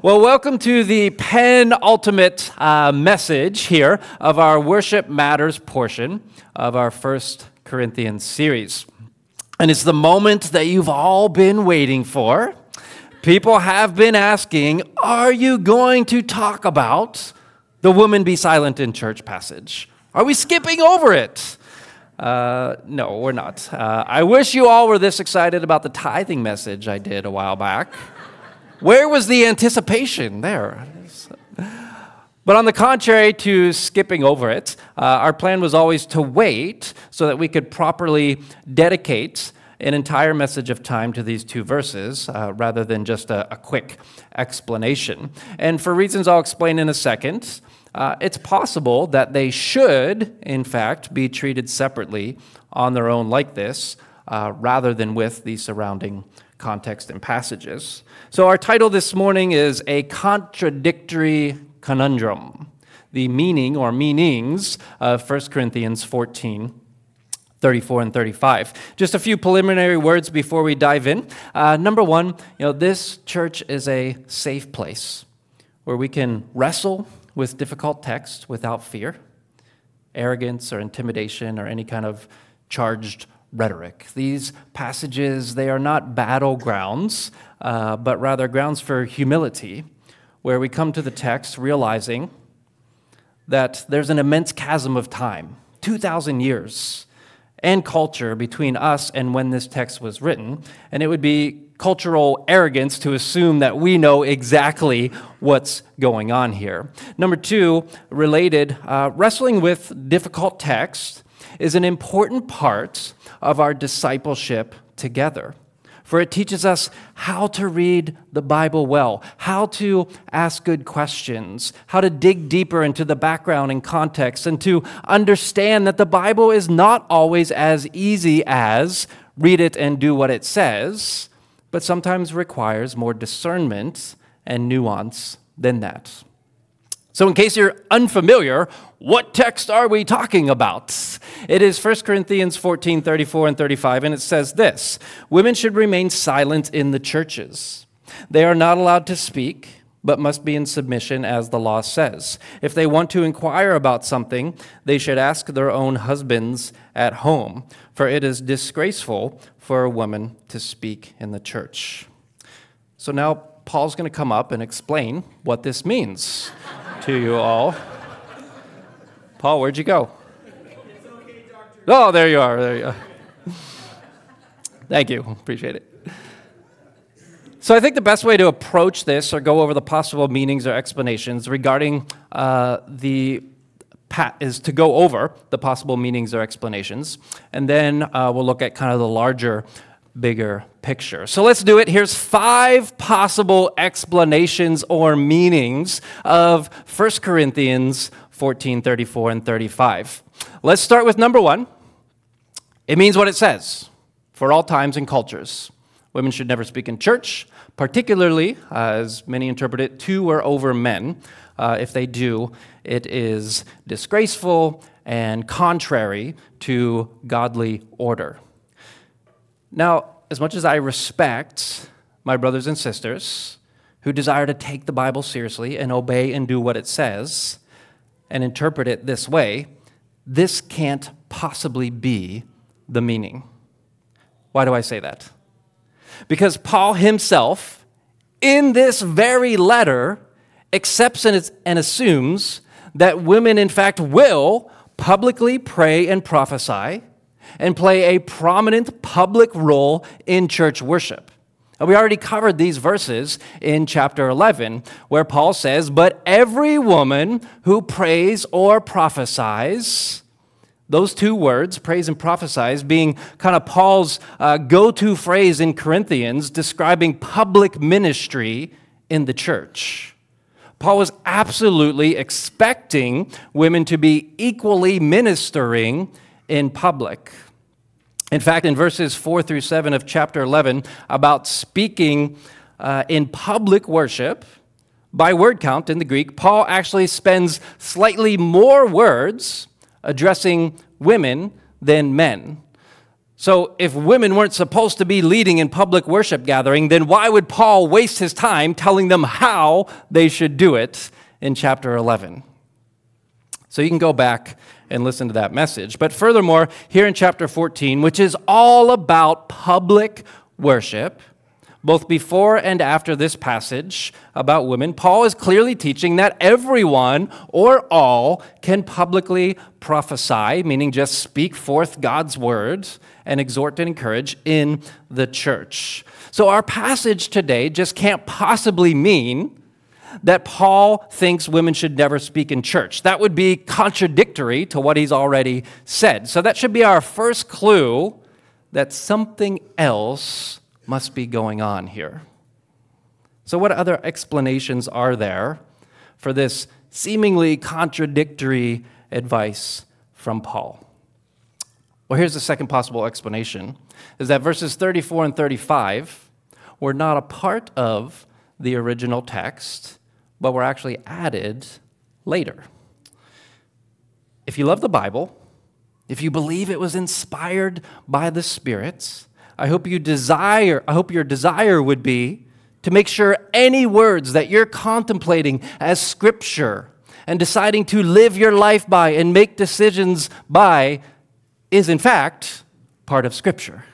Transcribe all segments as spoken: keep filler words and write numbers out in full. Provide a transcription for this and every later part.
Well, welcome to the penultimate uh, message here of our Worship Matters portion of our First Corinthians series. And it's the moment that you've all been waiting for. People have been asking, are you going to talk about the woman be silent in church passage? Are we skipping over it? Uh, no, we're not. Uh, I wish you all were this excited about the tithing message I did a while back. Where was the anticipation there? But on the contrary to skipping over it, uh, our plan was always to wait so that we could properly dedicate an entire message of time to these two verses uh, rather than just a, a quick explanation. And for reasons I'll explain in a second, uh, it's possible that they should, in fact, be treated separately on their own like this uh, rather than with the surrounding context and passages. So our title this morning is A Contradictory Conundrum, the meaning or meanings of First Corinthians fourteen, thirty-four and thirty-five. Just a few preliminary words before we dive in. Uh, number one, you know, this church is a safe place where we can wrestle with difficult text without fear, arrogance, or intimidation, or any kind of charged rhetoric. These passages, they are not battlegrounds, uh, but rather grounds for humility, where we come to the text realizing that there's an immense chasm of time, two thousand years, and culture between us and when this text was written, and it would be cultural arrogance to assume that we know exactly what's going on here. Number two, related, uh, wrestling with difficult text is an important part of our discipleship together. For it teaches us how to read the Bible well, how to ask good questions, how to dig deeper into the background and context, and to understand that the Bible is not always as easy as read it and do what it says, but sometimes requires more discernment and nuance than that. So in case you're unfamiliar, what text are we talking about? It is First Corinthians fourteen, thirty-four and thirty-five, and it says this: women should remain silent in the churches. They are not allowed to speak, but must be in submission as the law says. If they want to inquire about something, they should ask their own husbands at home, for it is disgraceful for a woman to speak in the church. So now Paul's going to come up and explain what this means to you all. Paul, where'd you go? It's okay, Doctor Oh, there you are. There you are. Thank you. Appreciate it. So I think the best way to approach this or go over the possible meanings or explanations regarding uh, the pat is to go over the possible meanings or explanations, and then uh, we'll look at kind of the larger, bigger picture. So let's do it. Here's five possible explanations or meanings of First Corinthians fourteen, thirty-four, and thirty-five. Let's start with number one. It means what it says, for all times and cultures. Women should never speak in church, particularly, uh, as many interpret it, to or over men. Uh, if they do, it is disgraceful and contrary to godly order. Now, as much as I respect my brothers and sisters who desire to take the Bible seriously and obey and do what it says and interpret it this way, this can't possibly be the meaning. Why do I say that? Because Paul himself, in this very letter, accepts and, and assumes that women, in fact, will publicly pray and prophesy and play a prominent public role in church worship. And we already covered these verses in chapter eleven, where Paul says, "But every woman who prays or prophesies," those two words, praise and prophesies, being kind of Paul's uh, go-to phrase in Corinthians, describing public ministry in the church. Paul was absolutely expecting women to be equally ministering in public. In fact, in verses four through seven of chapter eleven, about speaking uh, in public worship, by word count in the Greek, Paul actually spends slightly more words addressing women than men. So if women weren't supposed to be leading in public worship gathering, then why would Paul waste his time telling them how they should do it in chapter eleven? So you can go back and listen to that message. But furthermore, here in chapter fourteen, which is all about public worship, both before and after this passage about women, Paul is clearly teaching that everyone or all can publicly prophesy, meaning just speak forth God's word and exhort and encourage in the church. So our passage today just can't possibly mean that Paul thinks women should never speak in church. That would be contradictory to what he's already said. So that should be our first clue that something else must be going on here. So what other explanations are there for this seemingly contradictory advice from Paul? Well, here's the second possible explanation, is that verses thirty-four and thirty-five were not a part of the original text, but were actually added later. If you love the Bible, if you believe it was inspired by the Spirit, I hope you desire, I hope your desire would be to make sure any words that you're contemplating as Scripture and deciding to live your life by and make decisions by is in fact part of Scripture.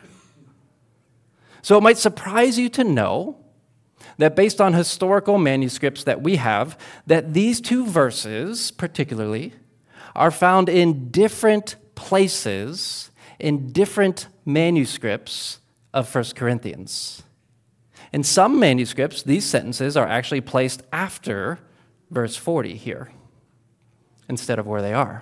So it might surprise you to know that based on historical manuscripts that we have, that these two verses particularly are found in different places, in different manuscripts of First Corinthians. In some manuscripts, these sentences are actually placed after verse forty here, instead of where they are.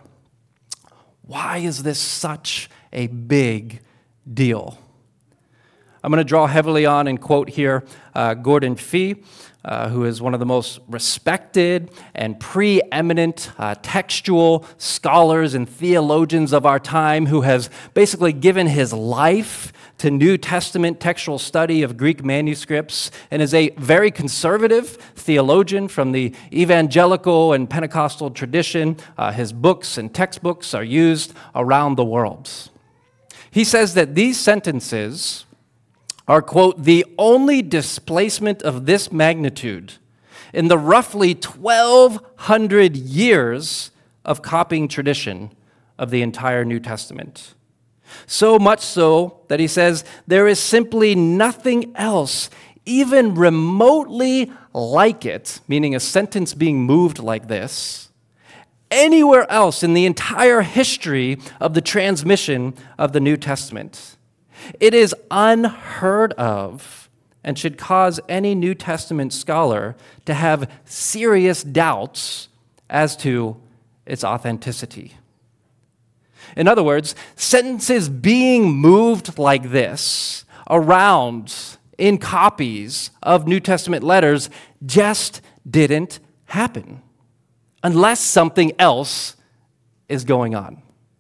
Why is this such a big deal? I'm going to draw heavily on and quote here uh, Gordon Fee, uh, who is one of the most respected and preeminent uh, textual scholars and theologians of our time, who has basically given his life to New Testament textual study of Greek manuscripts and is a very conservative theologian from the evangelical and Pentecostal tradition. Uh, his books and textbooks are used around the world. He says that these sentences are, quote, the only displacement of this magnitude in the roughly twelve hundred years of copying tradition of the entire New Testament. So much so that he says there is simply nothing else even remotely like it, meaning a sentence being moved like this, anywhere else in the entire history of the transmission of the New Testament. It is unheard of and should cause any New Testament scholar to have serious doubts as to its authenticity. In other words, sentences being moved like this around in copies of New Testament letters just didn't happen unless something else is going on.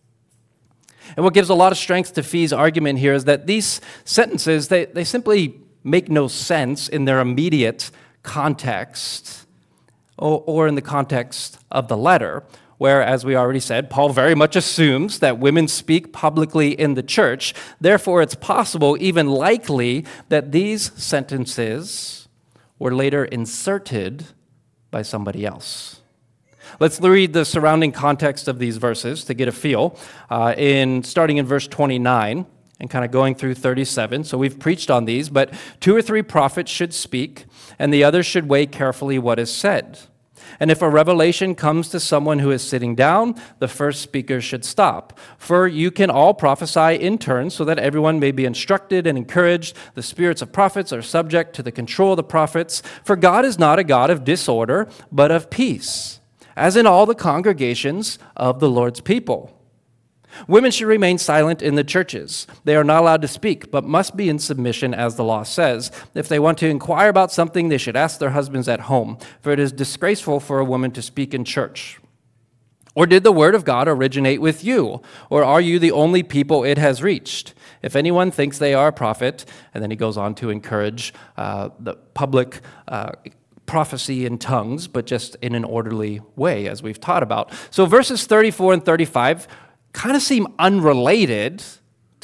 And what gives a lot of strength to Fee's argument here is that these sentences, they, they simply make no sense in their immediate context or, or in the context of the letter, where, as we already said, Paul very much assumes that women speak publicly in the church. Therefore, it's possible, even likely, that these sentences were later inserted by somebody else. Let's read the surrounding context of these verses to get a feel, uh, in starting in verse twenty-nine and kind of going through thirty-seven. So we've preached on these, but two or three prophets should speak, and the others should weigh carefully what is said. And if a revelation comes to someone who is sitting down, the first speaker should stop. For you can all prophesy in turn so that everyone may be instructed and encouraged. The spirits of prophets are subject to the control of the prophets. For God is not a God of disorder, but of peace, as in all the congregations of the Lord's people. Women should remain silent in the churches. They are not allowed to speak, but must be in submission, as the law says. If they want to inquire about something, they should ask their husbands at home, for it is disgraceful for a woman to speak in church. Or did the word of God originate with you? Or are you the only people it has reached? If anyone thinks they are a prophet, and then he goes on to encourage uh, the public uh, prophecy in tongues, but just in an orderly way, as we've taught about. So verses thirty-four and thirty-five kind of seem unrelated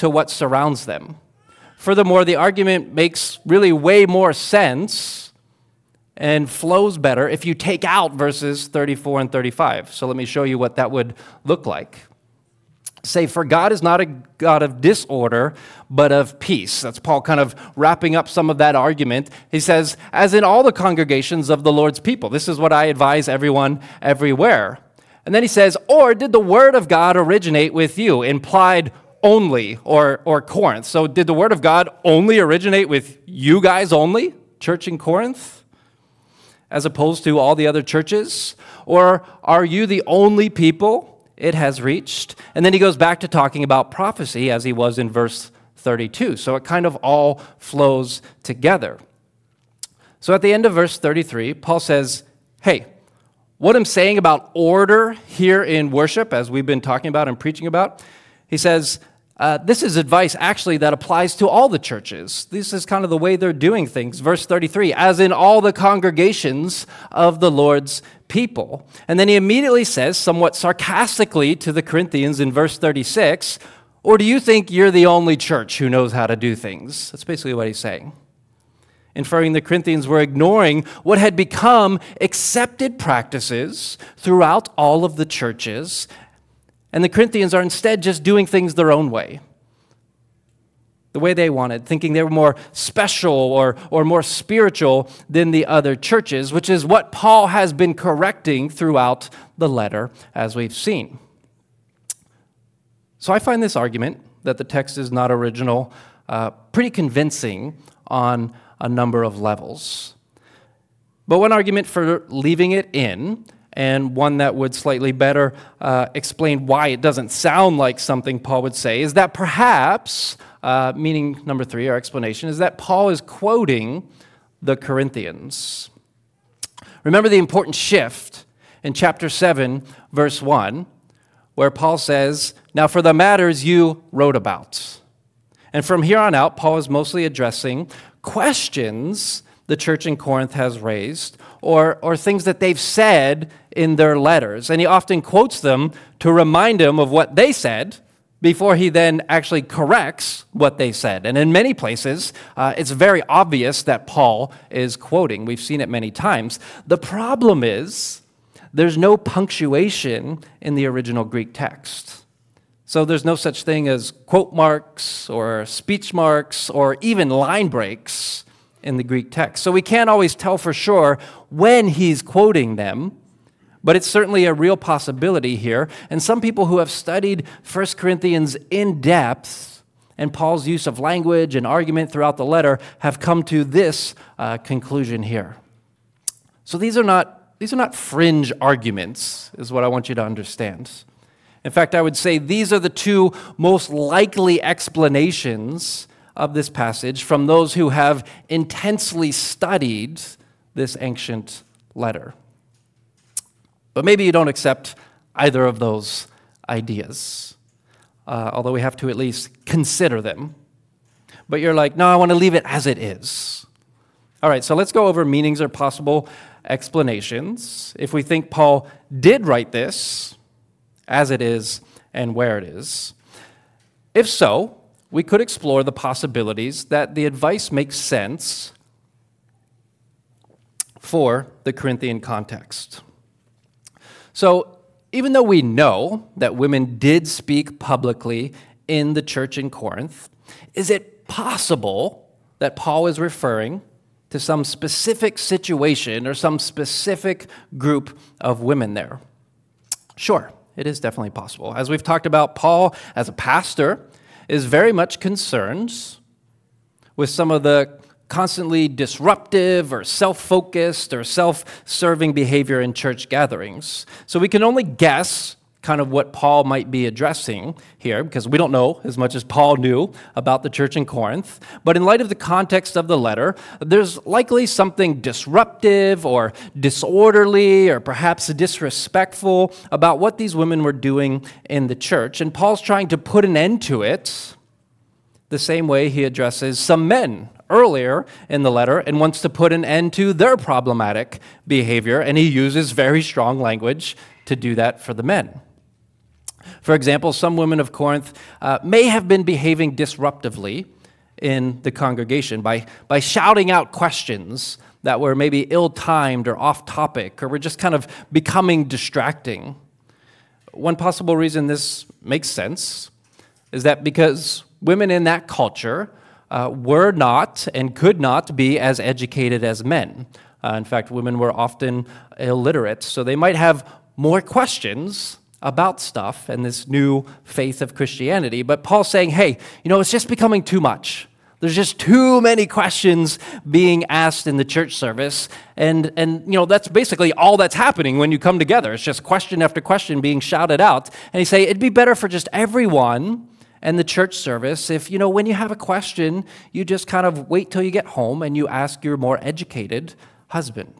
to what surrounds them. Furthermore, the argument makes really way more sense and flows better if you take out verses thirty-four and thirty-five. So let me show you what that would look like. Say, for God is not a God of disorder, but of peace. That's Paul kind of wrapping up some of that argument. He says, as in all the congregations of the Lord's people. This is what I advise everyone everywhere. And then he says, or did the word of God originate with you? Implied only, or, or Corinth. So did the word of God only originate with you guys only, church in Corinth, as opposed to all the other churches? Or are you the only people it has reached? And then he goes back to talking about prophecy as he was in verse thirty-two. So it kind of all flows together. So at the end of verse thirty-three, Paul says, hey, what I'm saying about order here in worship, as we've been talking about and preaching about, he says, uh, this is advice actually that applies to all the churches. This is kind of the way they're doing things. Verse thirty-three, as in all the congregations of the Lord's people. And then he immediately says, somewhat sarcastically to the Corinthians in verse thirty-six, or do you think you're the only church who knows how to do things? That's basically what he's saying. Inferring the Corinthians were ignoring what had become accepted practices throughout all of the churches, and the Corinthians are instead just doing things their own way, the way they wanted, thinking they were more special or, or more spiritual than the other churches, which is what Paul has been correcting throughout the letter, as we've seen. So I find this argument that the text is not original uh, pretty convincing on a number of levels. But one argument for leaving it in, and one that would slightly better uh, explain why it doesn't sound like something Paul would say, is that perhaps, uh, meaning number three, our explanation, is that Paul is quoting the Corinthians. Remember the important shift in chapter seven, verse one, where Paul says, now for the matters you wrote about. And from here on out, Paul is mostly addressing questions the church in Corinth has raised, or, or things that they've said in their letters. And he often quotes them to remind them of what they said before he then actually corrects what they said. And in many places, uh, it's very obvious that Paul is quoting. We've seen it many times. The problem is there's no punctuation in the original Greek text. So there's no such thing as quote marks or speech marks or even line breaks in the Greek text. So we can't always tell for sure when he's quoting them, but it's certainly a real possibility here. And some people who have studied First Corinthians in depth and Paul's use of language and argument throughout the letter have come to this uh, conclusion here. So these are not these are not fringe arguments, is what I want you to understand. In fact, I would say these are the two most likely explanations of this passage from those who have intensely studied this ancient letter. But maybe you don't accept either of those ideas, uh, although we have to at least consider them. But you're like, no, I want to leave it as it is. All right, so let's go over meanings or possible explanations. If we think Paul did write this as it is and where it is. If so, we could explore the possibilities that the advice makes sense for the Corinthian context. So, even though we know that women did speak publicly in the church in Corinth, is it possible that Paul is referring to some specific situation or some specific group of women there? Sure, it is definitely possible. As we've talked about, Paul, as a pastor, is very much concerned with some of the constantly disruptive or self-focused or self-serving behavior in church gatherings. So we can only guess kind of what Paul might be addressing here, because we don't know as much as Paul knew about the church in Corinth. But in light of the context of the letter, there's likely something disruptive or disorderly or perhaps disrespectful about what these women were doing in the church. And Paul's trying to put an end to it the same way he addresses some men earlier in the letter and wants to put an end to their problematic behavior. And he uses very strong language to do that for the men. For example, some women of Corinth uh, may have been behaving disruptively in the congregation by, by shouting out questions that were maybe ill-timed or off-topic, or were just kind of becoming distracting. One possible reason this makes sense is that because women in that culture uh, were not and could not be as educated as men. Uh, in fact, women were often illiterate, so they might have more questions about stuff and this new faith of Christianity. But Paul's saying, hey, you know, it's just becoming too much. There's just too many questions being asked in the church service, and, and you know that's basically all that's happening when you come together. It's just question after question being shouted out. And he say it'd be better for just everyone and the church service if, you know, when you have a question, you just kind of wait till you get home and you ask your more educated husband.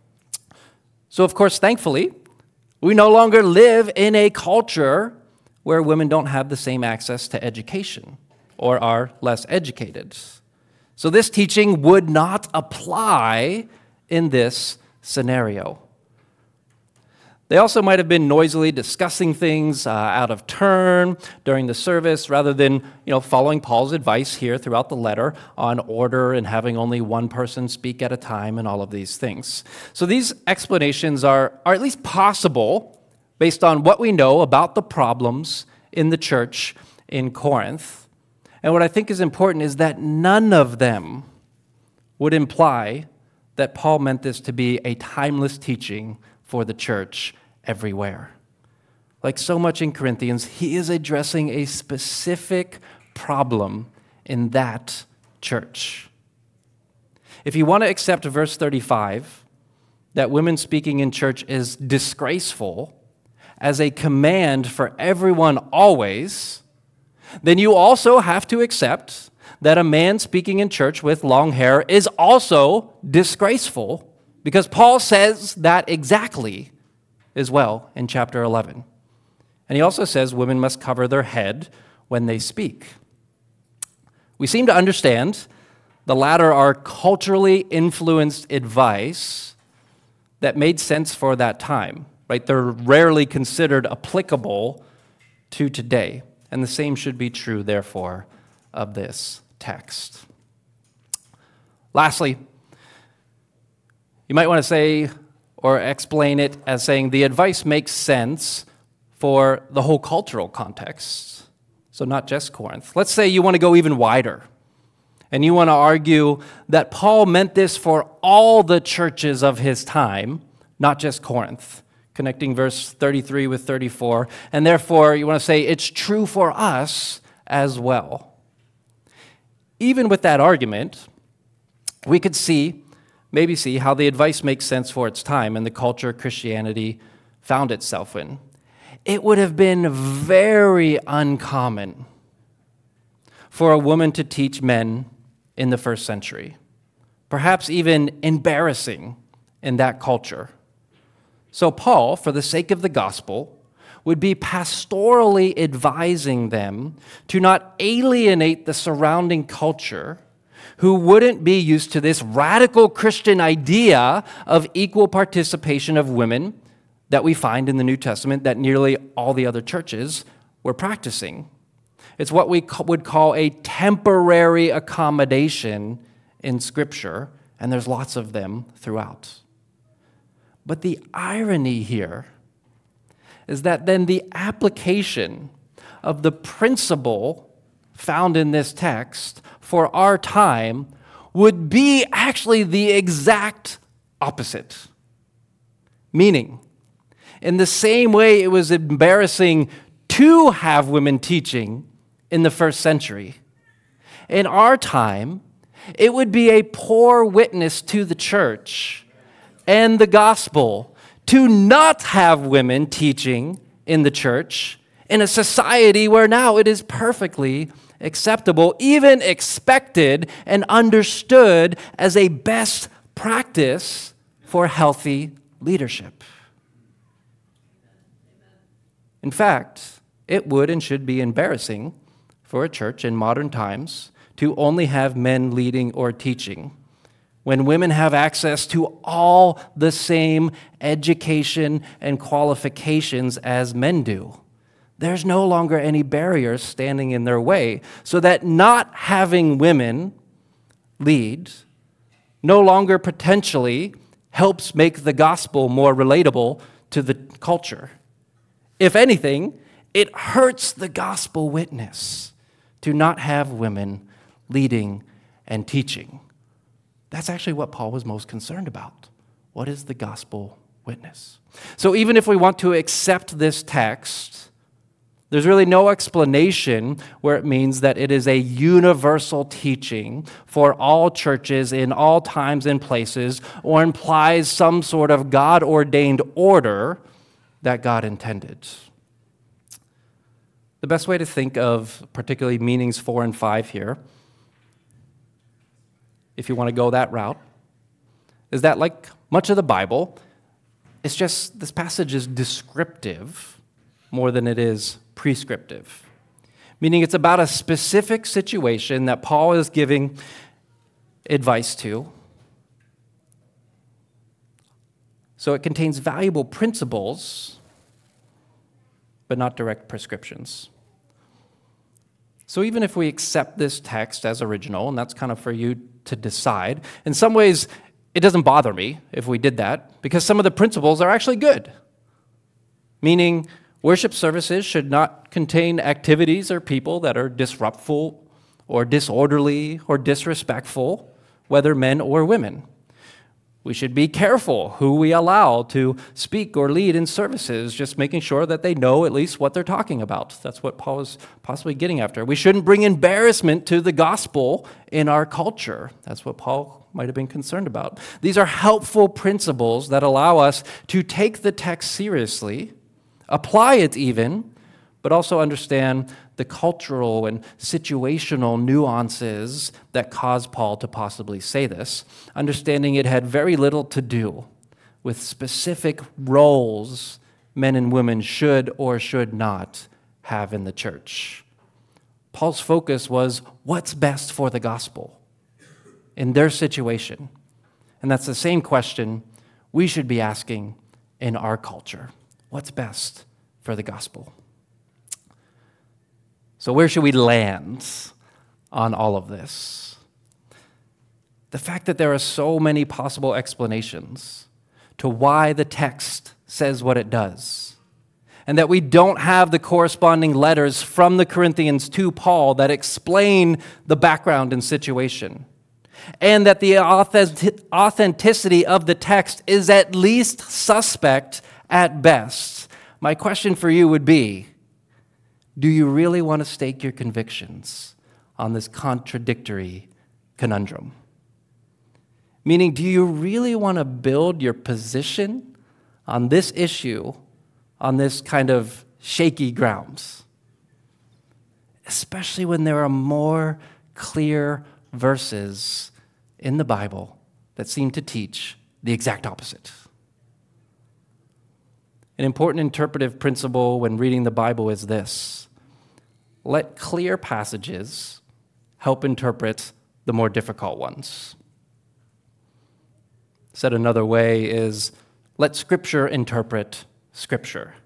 So, of course, thankfully, we no longer live in a culture where women don't have the same access to education or are less educated. So this teaching would not apply in this scenario. They also might have been noisily discussing things uh, out of turn during the service rather than, you know, following Paul's advice here throughout the letter on order and having only one person speak at a time and all of these things. So these explanations are, are at least possible based on what we know about the problems in the church in Corinth. And what I think is important is that none of them would imply that Paul meant this to be a timeless teaching for the church everywhere. Like so much in Corinthians, he is addressing a specific problem in that church. If you want to accept verse thirty-five, that women speaking in church is disgraceful, as a command for everyone always, then you also have to accept that a man speaking in church with long hair is also disgraceful, because Paul says that exactly as well in chapter eleven. And he also says women must cover their head when they speak. We seem to understand the latter are culturally influenced advice that made sense for that time, right? They're rarely considered applicable to today. And the same should be true, therefore, of this text. Lastly, you might want to say or explain it as saying the advice makes sense for the whole cultural context, so not just Corinth. Let's say you want to go even wider, and you want to argue that Paul meant this for all the churches of his time, not just Corinth, connecting verse thirty-three with thirty-four, and therefore you want to say it's true for us as well. Even with that argument, we could see, maybe see, how the advice makes sense for its time and the culture Christianity found itself in. It would have been very uncommon for a woman to teach men in the first century, perhaps even embarrassing in that culture. So Paul, for the sake of the gospel, would be pastorally advising them to not alienate the surrounding culture, who wouldn't be used to this radical Christian idea of equal participation of women that we find in the New Testament that nearly all the other churches were practicing. It's what we would call a temporary accommodation in Scripture, and there's lots of them throughout. But the irony here is that then the application of the principle found in this text for our time would be actually the exact opposite. Meaning, in the same way it was embarrassing to have women teaching in the first century, in our time, it would be a poor witness to the church and the gospel to not have women teaching in the church in a society where now it is perfectly acceptable, even expected and understood as a best practice for healthy leadership. In fact, it would and should be embarrassing for a church in modern times to only have men leading or teaching, when women have access to all the same education and qualifications as men do. there's no longer any barriers standing in their way, so that not having women lead no longer potentially helps make the gospel more relatable to the culture. If anything, it hurts the gospel witness to not have women leading and teaching. That's actually what Paul was most concerned about. What is the gospel witness? So even if we want to accept this text, there's really no explanation where it means that it is a universal teaching for all churches in all times and places, or implies some sort of God-ordained order that God intended. The best way to think of particularly meanings four and five here, if you want to go that route, is that like much of the Bible, it's just this passage is descriptive more than it is prescriptive, meaning it's about a specific situation that Paul is giving advice to. So it contains valuable principles, but not direct prescriptions. So even if we accept this text as original, and that's kind of for you to decide, in some ways it doesn't bother me if we did that, because some of the principles are actually good. Meaning, worship services should not contain activities or people that are disruptful or disorderly or disrespectful, whether men or women. We should be careful who we allow to speak or lead in services, just making sure that they know at least what they're talking about. That's what Paul is possibly getting after. We shouldn't bring embarrassment to the gospel in our culture. That's what Paul might have been concerned about. These are helpful principles that allow us to take the text seriously, apply it even, but also understand the cultural and situational nuances that caused Paul to possibly say this, understanding it had very little to do with specific roles men and women should or should not have in the church. Paul's focus was what's best for the gospel in their situation. And that's the same question we should be asking in our culture. What's best for the gospel? So where should we land on all of this? The fact that there are so many possible explanations to why the text says what it does, and that we don't have the corresponding letters from the Corinthians to Paul that explain the background and situation, and that the authenticity of the text is at least suspect at best. My question for you would be, do you really want to stake your convictions on this contradictory conundrum? Meaning, do you really want to build your position on this issue on this kind of shaky grounds? Especially when there are more clear verses in the Bible that seem to teach the exact opposite. An important interpretive principle when reading the Bible is this: let clear passages help interpret the more difficult ones. Said another way is, let Scripture interpret Scripture.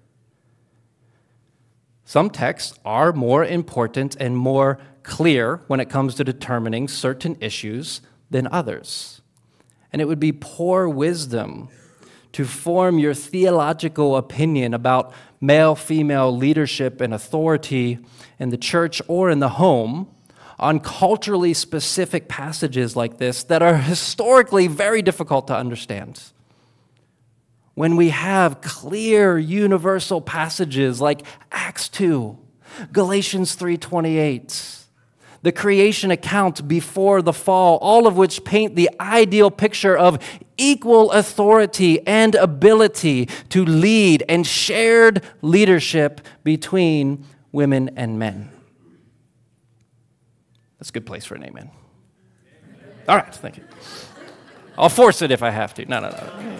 Some texts are more important and more clear when it comes to determining certain issues than others. And it would be poor wisdom to form your theological opinion about male-female leadership and authority in the church or in the home on culturally specific passages like this that are historically very difficult to understand. When we have clear universal passages like Acts two, Galatians three twenty-eight, the creation account before the fall, all of which paint the ideal picture of equal authority and ability to lead and shared leadership between women and men. That's a good place for an amen. All right, thank you. I'll force it if I have to. No, no, no.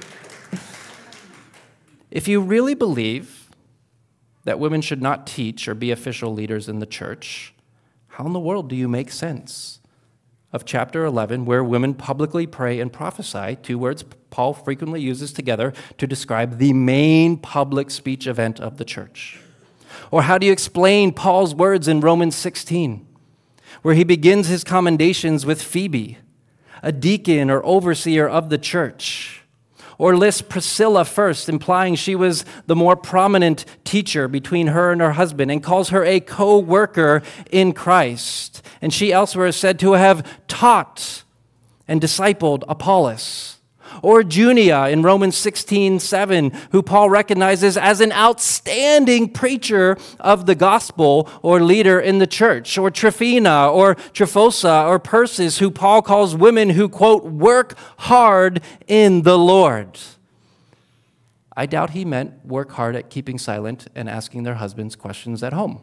If you really believe that women should not teach or be official leaders in the church, how in the world do you make sense of chapter eleven, where women publicly pray and prophesy, two words Paul frequently uses together to describe the main public speech event of the church? Or how do you explain Paul's words in Romans sixteen, where he begins his commendations with Phoebe, a deacon or overseer of the church? Or lists Priscilla first, implying she was the more prominent teacher between her and her husband, and calls her a co-worker in Christ. And she elsewhere is said to have taught and discipled Apollos. Or Junia in Romans sixteen seven, who Paul recognizes as an outstanding preacher of the gospel or leader in the church. Or Tryphena or Tryphosa or Persis, who Paul calls women who, quote, work hard in the Lord. I doubt he meant work hard at keeping silent and asking their husbands questions at home.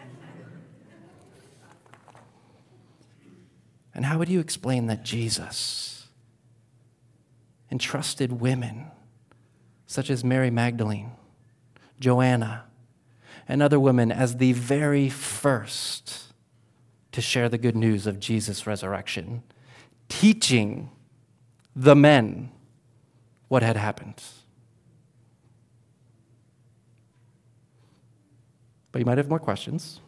And how would you explain that Jesus entrusted women such as Mary Magdalene, Joanna, and other women as the very first to share the good news of Jesus' resurrection, teaching the men what had happened? But you might have more questions,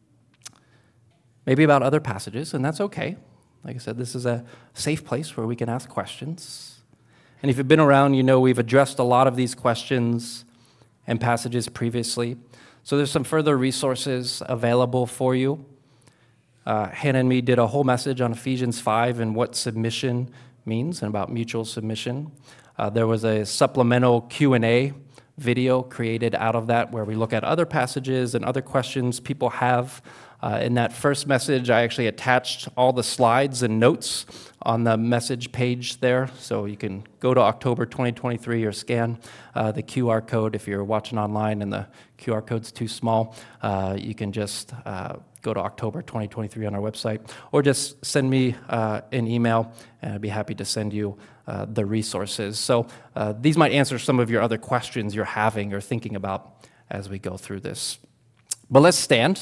maybe about other passages, and that's okay. Like I said, this is a safe place where we can ask questions. And if you've been around, you know we've addressed a lot of these questions and passages previously. So there's some further resources available for you. Uh, Hannah and me did a whole message on Ephesians five and what submission means and about mutual submission. Uh, there was a supplemental Q and A video created out of that where we look at other passages and other questions people have. Uh, in that first message, I actually attached all the slides and notes on the message page there, so you can go to October twenty twenty-three or scan uh, the Q R code. If you're watching online and the Q R code's too small, uh, you can just uh, go to October twenty twenty-three on our website, or just send me uh, an email, and I'd be happy to send you uh, the resources. So uh, these might answer some of your other questions you're having or thinking about as we go through this. But let's stand.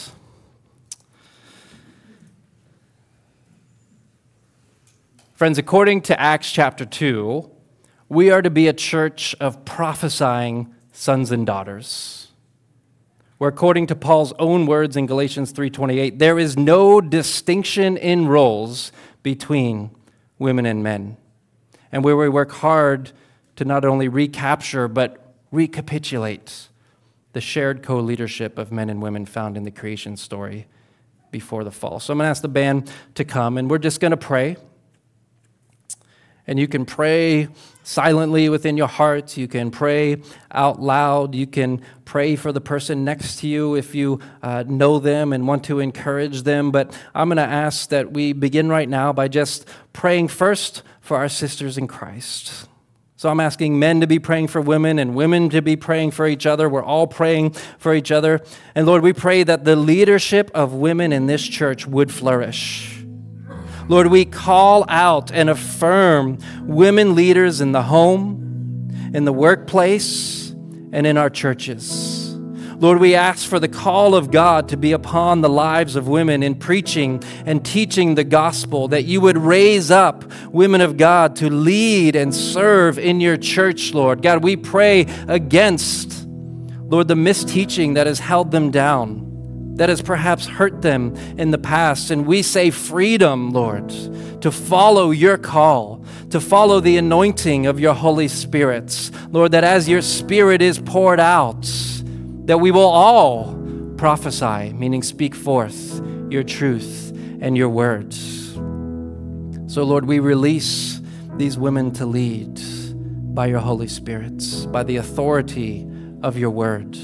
Friends, according to Acts chapter two, we are to be a church of prophesying sons and daughters. Where according to Paul's own words in Galatians three twenty-eight, there is no distinction in roles between women and men. And where we work hard to not only recapture but recapitulate the shared co-leadership of men and women found in the creation story before the fall. So I'm going to ask the band to come, and we're just going to pray. And you can pray silently within your heart. You can pray out loud. You can pray for the person next to you if you uh, know them and want to encourage them. But I'm going to ask that we begin right now by just praying first for our sisters in Christ. So I'm asking men to be praying for women and women to be praying for each other. We're all praying for each other. And Lord, we pray that the leadership of women in this church would flourish. Lord, we call out and affirm women leaders in the home, in the workplace, and in our churches. Lord, we ask for the call of God to be upon the lives of women in preaching and teaching the gospel, that you would raise up women of God to lead and serve in your church, Lord. God, we pray against, Lord, the misteaching that has held them down, that has perhaps hurt them in the past. And we say freedom, Lord, to follow your call, to follow the anointing of your Holy Spirit. Lord, that as your Spirit is poured out, that we will all prophesy, meaning speak forth your truth and your words. So, Lord, we release these women to lead by your Holy Spirit, by the authority of your word.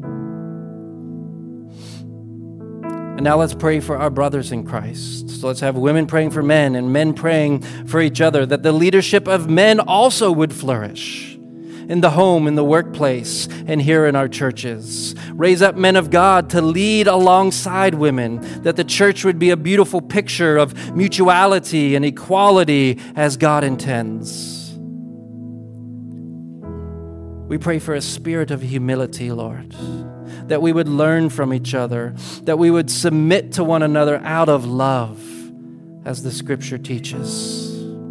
And now let's pray for our brothers in Christ. So let's have women praying for men and men praying for each other, that the leadership of men also would flourish in the home, in the workplace, and here in our churches. Raise up men of God to lead alongside women, that the church would be a beautiful picture of mutuality and equality as God intends. We pray for a spirit of humility, Lord, that we would learn from each other, that we would submit to one another out of love, as the Scripture teaches.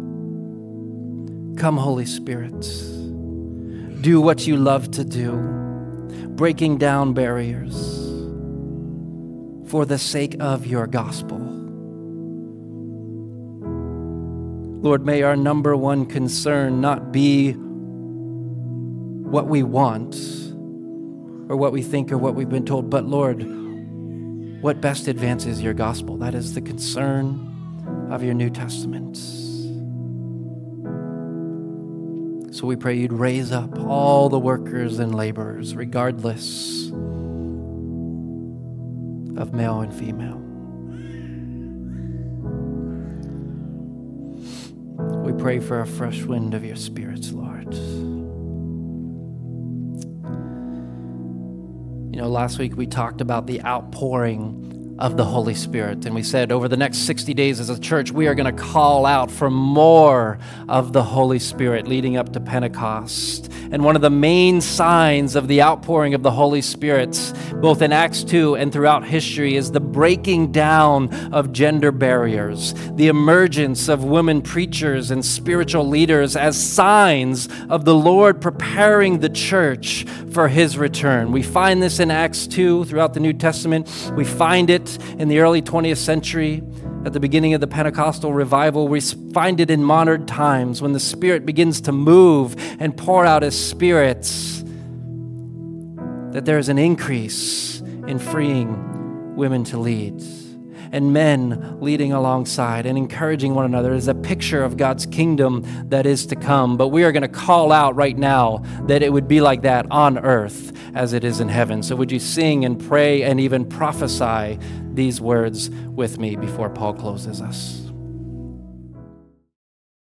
Come, Holy Spirit, do what you love to do, breaking down barriers. for the sake of your gospel. Lord, may our number one concern not be what we want or what we think or what we've been told, but Lord, what best advances your gospel? That is the concern of your New Testament. So we pray you'd raise up all the workers and laborers, regardless of male and female. We pray for a fresh wind of your spirits, Lord. You know, last week we talked about the outpouring of the Holy Spirit. And we said over the next sixty days as a church, we are going to call out for more of the Holy Spirit leading up to Pentecost. And one of the main signs of the outpouring of the Holy Spirit, both in Acts two and throughout history, is the breaking down of gender barriers, the emergence of women preachers and spiritual leaders as signs of the Lord preparing the church for his return. We find this in Acts two throughout the New Testament. We find it in the early twentieth century at the beginning of the Pentecostal revival. We find it in modern times when the Spirit begins to move and pour out his Spirit, that there is an increase in freeing women to lead and men leading alongside and encouraging one another. It is a picture of God's kingdom that is to come. But we are going to call out right now that it would be like that on earth as it is in heaven. So would you sing and pray and even prophesy these words with me before Paul closes us?